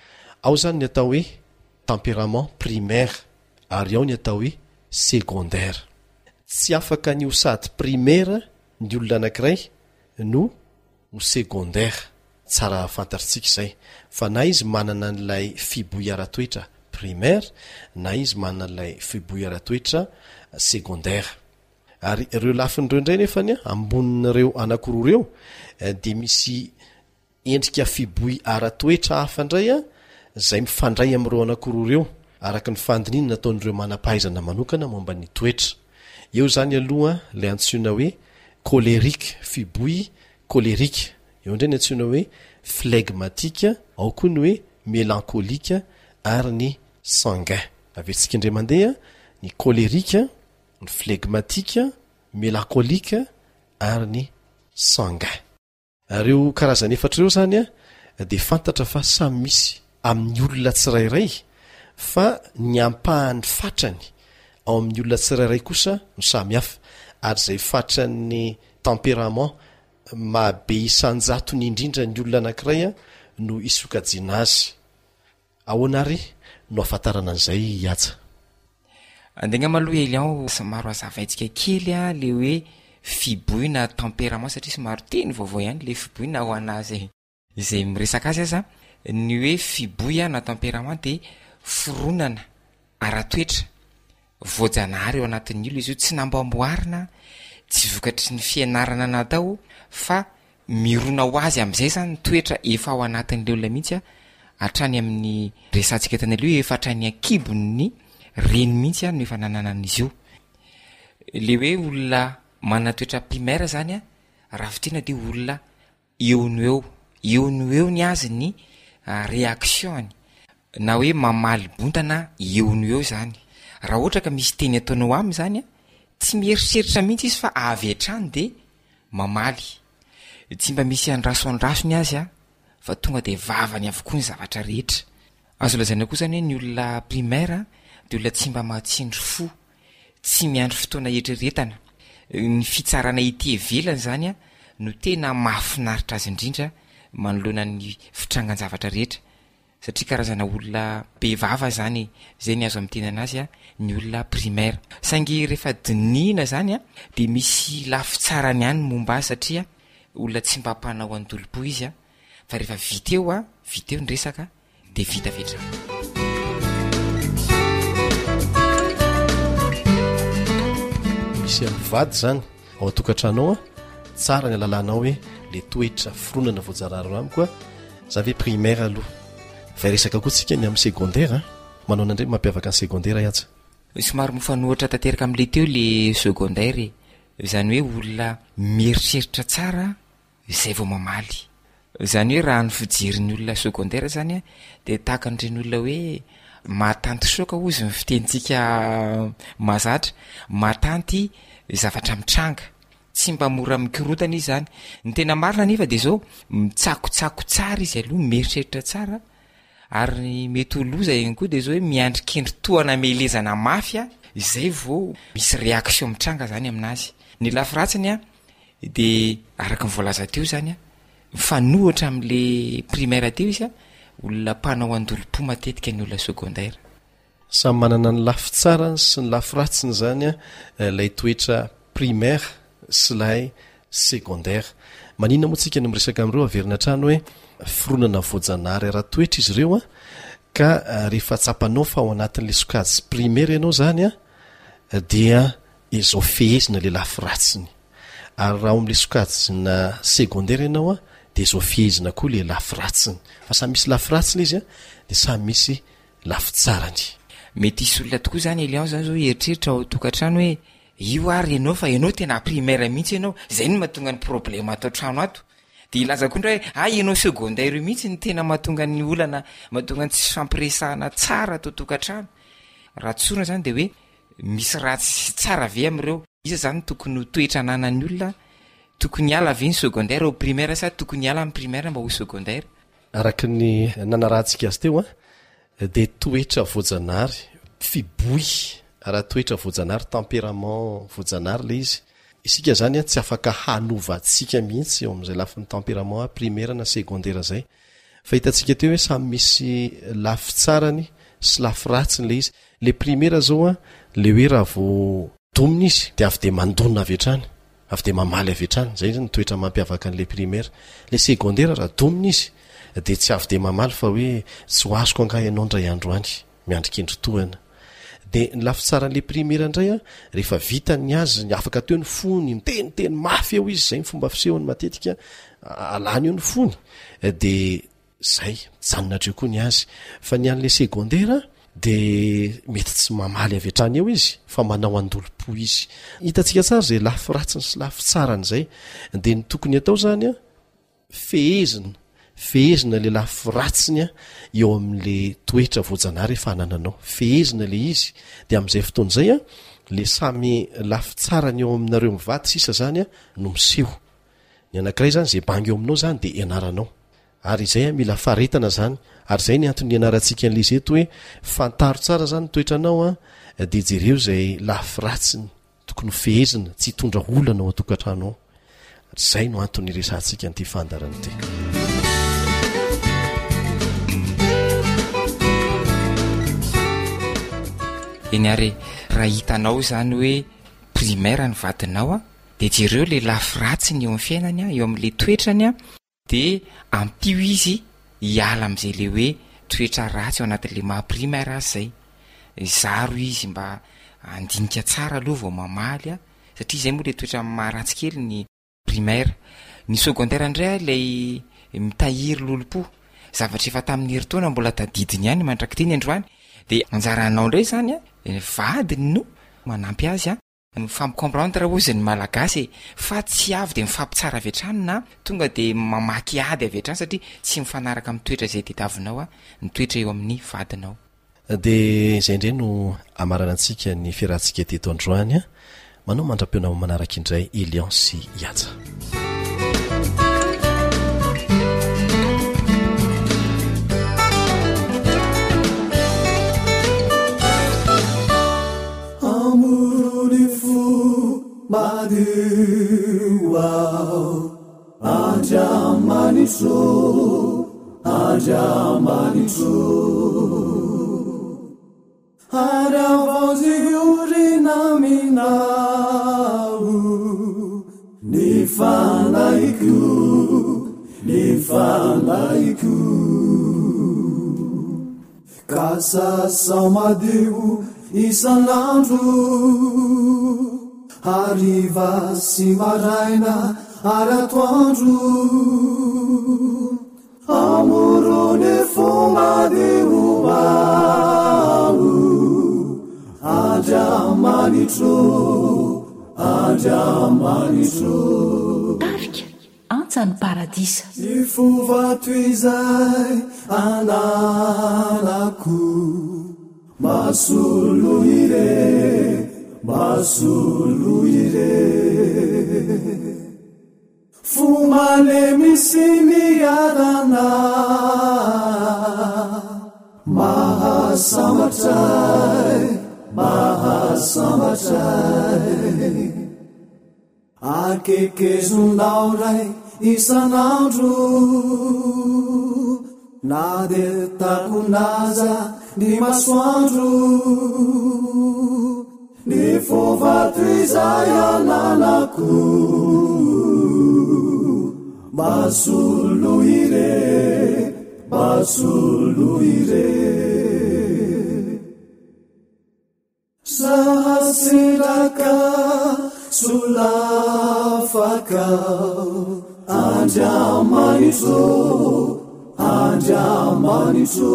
Ao zany ny atao hoe tempérament primaire ary ao ny atao hoe secondaire. Tsy afaka ny ho sady primaire ny olona anankiray no secondaire. Tsara fantatritsika izay fa na izy manana n'ilay fiboy ara-toetra primaire na izy manana n'ilay fiboy ara-toetra secondaire. Ary ireo lafin'ireo indray nefany ambonin'ireo anankiroa ireo dia misy endrika fiboy ara-toetra hafa indray izay mifandray amin'ireo anankiroa ireo araka ny fandiniana nataon'ireo manam-pahaizana manokana momba ny toetra. Eo zany aloha ilay antsoina hoe colérique, fiboy colérique. Eo indray ny antsoina hoe flegmatika, ao koa ny hoe mélancolique ary ny sanguin. Avetsika indray mandeha ny colérique, ny flegmatika, mélancolique ary ny sanguin. Ireo karazana efatra ireo zany dia fantatra fa samy misy amin'ny olona tsirairay fa ny ampahan'ny fatrany ao amin'ny olona tsirairay kosa no samy hafa ary izay fatran'ny tempérament mahabe isanjatony indrindra ny olona anankiray no isokajiana azy. Ahoana ary no ahafantarana an'izay Ihaja? Andegna maloha Elian somaro azavaintsika kely le hoe fiboy na tempérament satria somaro teny vaovao ihany le fiboy na ho anazy izay miresaka azy aza. Ny hoe fiboy na tempérament dia fironana ara-toetra voajanahary eo anatin'ny olo izy io tsy nambamboarina tsy vokatry ny fianarana natao fa mirona ho azy amin'izay zany toetra efa ao anatin'le olona mihitsy hatrany amin'ny resantsika tany aloha efa hatrany ankibon'ny reny mihitsy no efa nanana an'izy io. Le hoe olona manana toetra primaire zany raha fitena dia olona eo ny azy ny réactionny na hoe mamaly bontana eo zany. Raha ohatra ka misy teny ataonao aminy zany tsy mieritreritra mihitsy izy fa avy hatrany dia mamaly. Tsy mba misy andrasondrasony azy fa tonga dia vavany avokoa ny zavatra rehetra. Azo lazaina koa zany hoe ny olona primaire dia olona tsy mba mahatsindry fo, tsy miandry fotoana etreretana. Ny fitsarana ity evelany zany no tena mahafinaritra azy indrindra manoloana ny fitrangan-javatra rehetra. Satria karazana olona be vava zany izay ny azo amin'ny tenana azy ny olona primaire. Saingy rehefa dinihina zany dia misy lafitsarany ihany momba azy satria olona tsy mba mpanao antolo-po izy fa rehefa vita eo ny resaka dia vita vetra. Misy amivady zany ao atokantrano tsara ny alalànao hoe le toetra fironana voajarary amiko zavy primaire aloha. Fa resaka koa tsika ny amin'ny secondaire manao an'indray mampiavaka ny secondaire Ihaja. Somary mifanohitra tanteraka amin'le teo le secondaire zany hoe olona mieritreritra tsara zay vao mamaly. Zany hoe raha ny fijery-ny olona secondaire zany a de tahaka an'ireny olona hoe matanty soka ozy ny fitentsika mazatra, matanty zavatra mitranga, tsy mba mora mikorotana izy zany. Ny tena marina nefa de zao mitsakotsako tsara izy aloha, mieritreritra tsara, ary mety oloza igny koa de zao hoe miandrikendry toana melezana mafy a, izay vao misy réaction mitranga zany aminazy. Ny lafiratsiny a de araka ny voalaza teo zany a mifanohitra am'le primaire teo izy a, olona mpanao andolo-po matetika ny olona secondaire. Samy manana ny lafi tsarany sy ny lafiratsiny zany a lay toetra primaire sy lay secondaire. Manina moa tsika no miresaka am'ireo averina trano hoe fironana voajanahary ara-toetra izy ireo a, ka rehefa tsapanao fa ao anatin'le sokajy primaire ianao zany a dia izao fehezina le lafiratsiny, ary raha ao am'le sokajyna secondaire ianao a de izao fehezina koa le lafiratsiny. Fa samy misy lafiratsiny izy a de samy misy lafitsarany. Mety isy olona tokoa zany Elian zany zao eritreritra ao tokantrano hoe io ary ianao fa ianao tena primaire mihitsy ianao, zay ny mahatonga ny problème atao trano ato. De ilaza koa ndra hoe ianao secondaire io mihitsy ny tena mahatonga ny olana, mahatonga ny tsy fampiresahana tsara atao tokantrano. Raha tsorina zany de hoe misy ratsy tsara ve am'ireo. Iza zany tokony toetra ananan'ny olona, tokony hiala ve ny secondaire au primaire sa tokony hiala amin'ny primaire mba ho secondaire. Araky ny nanarahantsika azy teo a de toetra voajanahary, fiboy ara-toetra voajanahary, tempérament voajanahary le izy. Isika zany a tsy afaka hanovantsika mihitsy eo am'izay lafin'ny tempérament primaire na secondaire zay. Fa hitantsika teo hoe samy misy lafitsarany sy lafiratsiny le izy. Le primaire zao a le hoe raha vao domina izy de avy de mandonina avy hatrany, avy de mamaly avy hatrany, zay ny toetra mampiavaka an'le primaire. Le secondaire raha domina izy de tsy avy de mamaly fa hoe tsy ho azoko angaha ianao ndray andro any, miandrikendry toana. De ny lafitsaran'le primaire indray a rehefa vitany azy ny afaka teo ny fony, miteniteny mafy eo izy, zay ny fomba fisehony matetika alany eo ny fony, de zay mijanonadreo koa ny azy. Fa ny an'le secondaire de mety tsy mamaly avy hatrany eo izy fa manao andolo-po izy. Hitantsika tsara zay lafiratsiny sy lafitsarany zay. De ny tokony atao zany a fehezina le lafiratsiny a eo am'le toetra voajanahary efa anananao, fehezina le izy. De am'izay fotoan'izay a le samy lafitsarany eo aminareo mivady sisa zany a no miseho. Ny anankiray zany zay bangy eo aminao zany de ianaranao, ary izay a mila faretana zany. Ary zay ny antony ianarantsika an'le izy eto hoe fantaro tsara zany toetranao a de jereo zay lafiratsiny tokony fehezina, tsy hitondra olana ao atokantrano ao. Zay no antony resantsika an'ity fandarana ity. Eny ary raha hitanao zany hoe primaire ny vadinao a de jereo le lafiratsiny eo amin'ny fiainany a, eo am'le toetrany a, de ampio izy hiala am'izay le hoe toetra ratsy ao anatin'le maha primaire azy zay. Zaro izy mba andinika tsara aloha vao mamaly a, satria zay moa le toetra maharatsy kely ny primaire. Ny secondaire indray lay mitahiry lolo-po, zavatra efa tamin'ny herintaona mbola tadidiny ihany mandraky teny androany, de anjaranao indray zany a vadiny no manampy azy a mifampikomprendre ozy ny malagasy, fa tsy avy de mifampitsara avy hatrany na tonga de mamaky ady avy hatrany, satria tsy mifanaraka amin'ny toetra zay tediavinao a, ny toetra eo amin'ny vadinao. De zay indray no amarana antsika ny fiarahantsika teto androany a. Manao mandra-peona manaraka indray Elian sy Iatsa. Ajamanitro Aravazigurina minau Nifandaiku Kasa samadeu isanandro Arriva simaraina aratoandro Amorone fuma de umau Ajamanitro andramanitro tarika antsa ny paradisa ifova toizay ananako masolo ire masolo ire fomale misy miarana mahasambatray mahasambatray akekezonao ray isanandro na de takonaza ny masoandro ny fovatoizay ananako masolo ire masolo ire sasiraka solafakao andriamanitro andriamanitro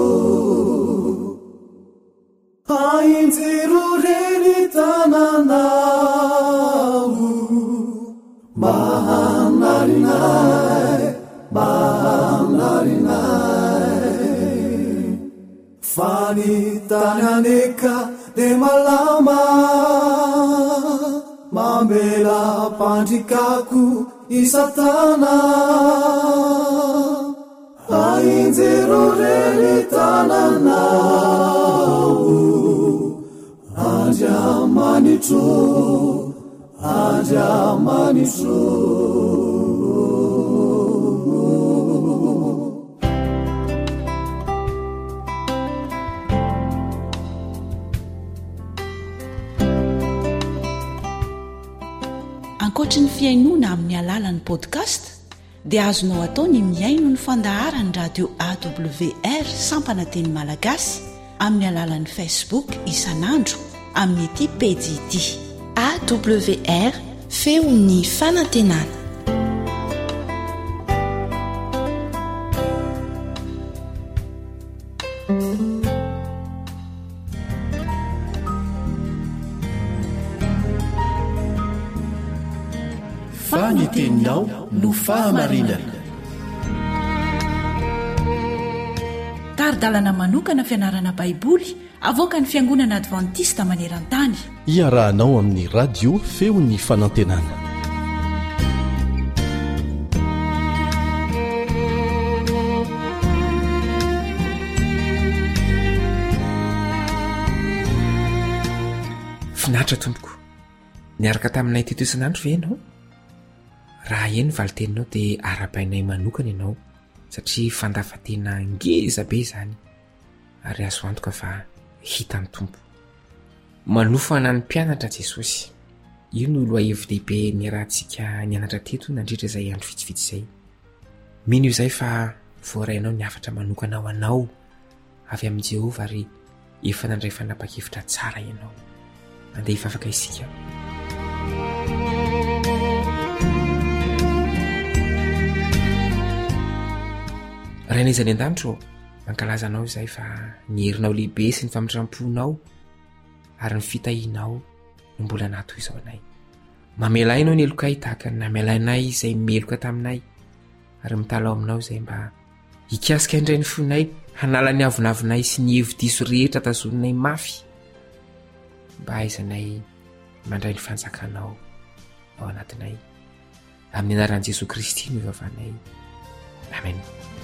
ainjiro reny tananao mahanarinay mahanarinay fanitany aneka de malama mamela pandrikako isatana ainjiro reny tananao andriamanitro andriamanitro ankoatra ny fiainoana amin'ny alalan'ny podcast dia azonao atao ny miaino ny fandaharany radio awr sampana teny malagasy amin'ny alalan'ny facebook isanandro amin'ny ity pejy ity awr feon'ny fanantenana. faniteninao no fahamarinana. taridalana manokana fianarana baiboly avoaka ny fiangonana advantista maneran-tany iarahanao amin'ny radio feon'ny fanantenana. finaritra tompoko niaraka taminay teto isanandro ve ianao? raha eny valiteninao dia ara-bainay manokana ianao satria fandafatena ngeza be zany ary azo antoka fa hita ny tompo manofana ny mpianatra Jesosy. io no loha hevi-dehibe ny rahantsika nianatra teto nandritra izay andro vitsivitsy izay. mino izay fa voarainao ny afatra manokana ho anao avy amin'i Jehova ary efa nandray fanapa-kevitra tsara ianao. andeha hifafaka isika. raha naizany an-danitro mankalazanao izay fa ny herinao lehibe sy ny famitram-ponao ary ny fitahinao no mbola nato izao anay. mamelainao ny elokay tahaka ny namelainay izay meloka taminay ary mitalao aminao izay mba hikasika indray ny fonay hanala ny avinavinay sy ny hevi-diso rehetra tazononay mafy mba aizanay mandray ny fanjakanao ao anatinay amin'ny anaran'i Jesosy Kristy no ivavanay. Amen.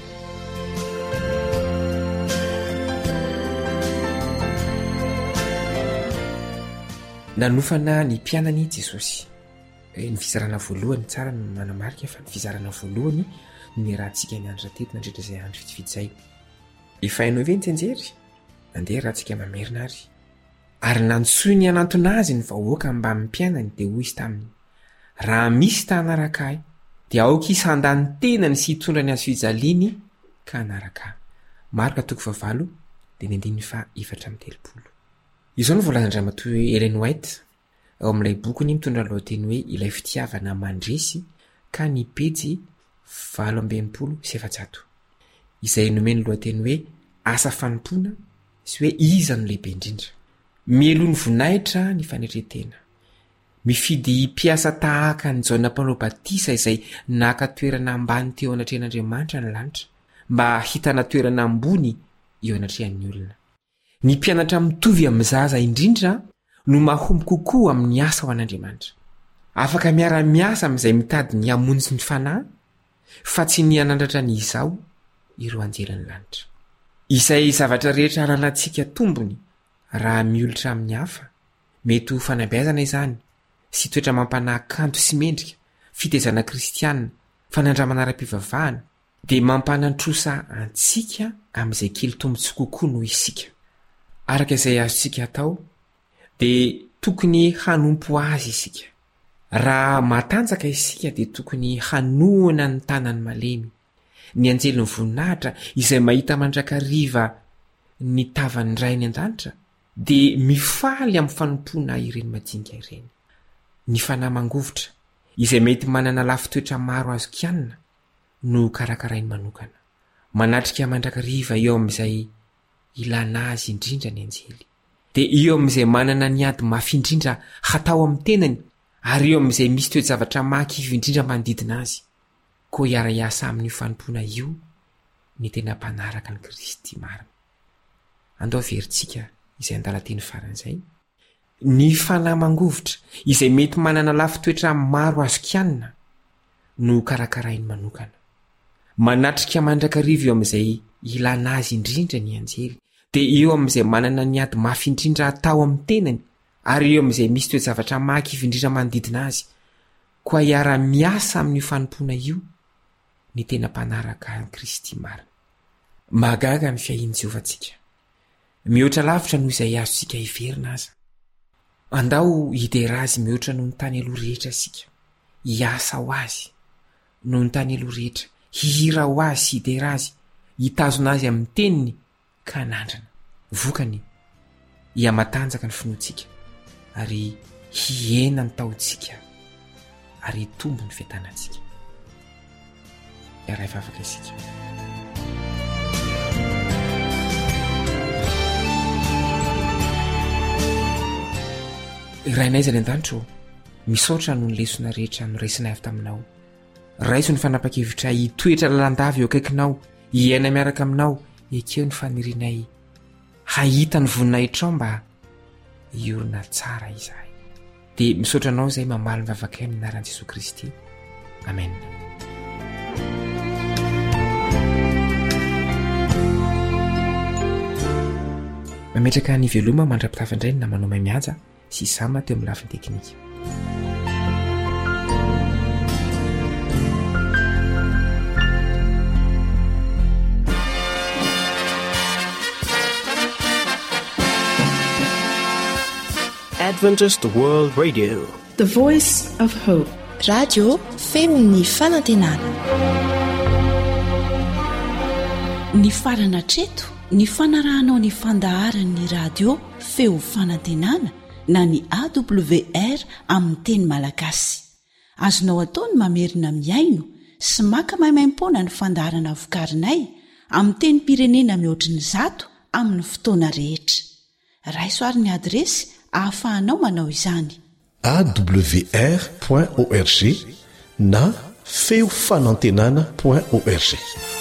nanofana ny mpianany Jesosy. Ny fizarana voalohany tsara no manamarika fa ny fizarana voalohany ny rahantsika niandra teto nandritra izay andro vitsivitsy izay. Efa hainao ve ny tsenjery? Andeha rahantsika mamerina ary nantsoy ny anantona azy ny vahoaka mba mpianany dia hoy izy taminy: raha misy tanaraka ahy dia aoka isandany tenany sy hitondra ny azo fijaliany ka anaraka ahy. Marka 7:4-7. Izao no volazan-dramatoa Ellen White ao amin'ilay bokony mitondra lohateny hoe ilay fitiavana mandresy ka ny pejy 827. Izay nomeny lohateny hoe asa fanompoana sy hoe iza no lehibe indrindra. Mielo ny voninahitra ny fanetretena. mifidy mpiasa tahaka ny jaona mpanao batisa izay naka toerana ambany teo anatrehan'andriamanitra ny lanitra mba hitana toerana ambony eo anatrehan'ny olona. Ny mpianatra mitovy amin'ny zaza indrindra no mahomby kokoa amin'ny asa ho an'andriamanitra. Afaka miara-miasa amin'izay mitady ny hamonjy ny fanahy fa tsy ny hanandratra ny izao ireo anjelan'ny lanitra. Izay zavatra rehetra halanantsika tombony raha miolotra amin'ny hafa mety ho fanabeazana izany sy toetra mampanahy kanto sy mendrika fitezana kristianina fanandramana ara-pivavahana dia mampanantrosa antsika amin'izay kely tombotsy kokoa noho isika. Araka izay azontsika atao dia tokony hanompo azy isika. Raha matanjaka isika dia tokony hanohana ny tanany malemy. Ny anjely ny voninahitra izay mahita mandrakariva ny tavan'ny ray ny an-danitra dia mifaly amin'ny fanompoana ireny madinika ireny. Ny fanahy mangovotra izay mety manana lafitoetra maro azo kianina no karakarainy manokana. Manatrika mandrakariva eo amin'izay ilana azy indrindra ny anjely. Dia eo amin'izay manana ny ady mafy indrindra hatao amin'ny tenany ary eo amin'izay misy toe-javatra mahakivy indrindra manodidina azy. Koa hiara-iasa amin'ny fanompoana io ny tena mpanaraka ny Kristy marina. Andao verintsika izay andalateny faran'izay. Ny fanahy mangovotra izay mety manana lafitoetra maro azo kianina no karakarainy manokana. Manatrika mandrakariva eo amin'izay ilana azy indrindra ny anjely. Dia eo amin'izay manana ny ady mafy indrindra atao amin'ny tenany ary eo amin'izay misy toe-javatra mahakivy indrindra manodidina azy. Koa hiara-miasa amin'ny fanompoana io ny tena mpanaraka ny Kristy marina. Magaga ny fiahiany Jehovatsika. Mihoatra lavitra noho izay azontsika hiverina aza. Andao hidera azy mihoatra noho ny tany aloha rehetra sika. Hiasa ho azy noho ny tany aloha rehetra. Hihira ho azy sy hidera azy. Hitazona azy amin'ny teniny ka nandrana. Vokany hiamatanjaka ny finoantsika ary hiena ny taontsika ary tombo ny fiatanantsika. Iara ifafaka isika. Rainay izay an-danitro, misaotra noho ny lesona rehetra noraisinay avy taminao. Raiso ny fanapa-kevitra hitoetra lalandavy eo akaikinao, hiaina miaraka aminao, ekeo ny fanirianay hahita ny voninay trao mba hiorina tsara izahay. Dia misaotra anao izay mamaly ny vavakay amin'ny anaran'i Jesosy Kristy. Amen. Mametraka ny veloma mandra-pitafindray ny namanao mahay mihaja sy sama teo amin'ny lafiny teknika. Adventist World Radio, The Voice of Hope. Radio femon'ny fanantenana. Ny farana treto ny fanarahanao ny fandaharan'ny radio feo fanantenana na ny AWR amin'ny teny malagasy. Azonao ataony mamerina miaino sy maka maimaim-pona ny fandaharana vokarinay amin'ny teny pirenena mihoatriny 100 amin'ny fotoana rehetra. Raisoaryn'ny adresy ahafahanao manao izany. awr.org na feofanantenana.org.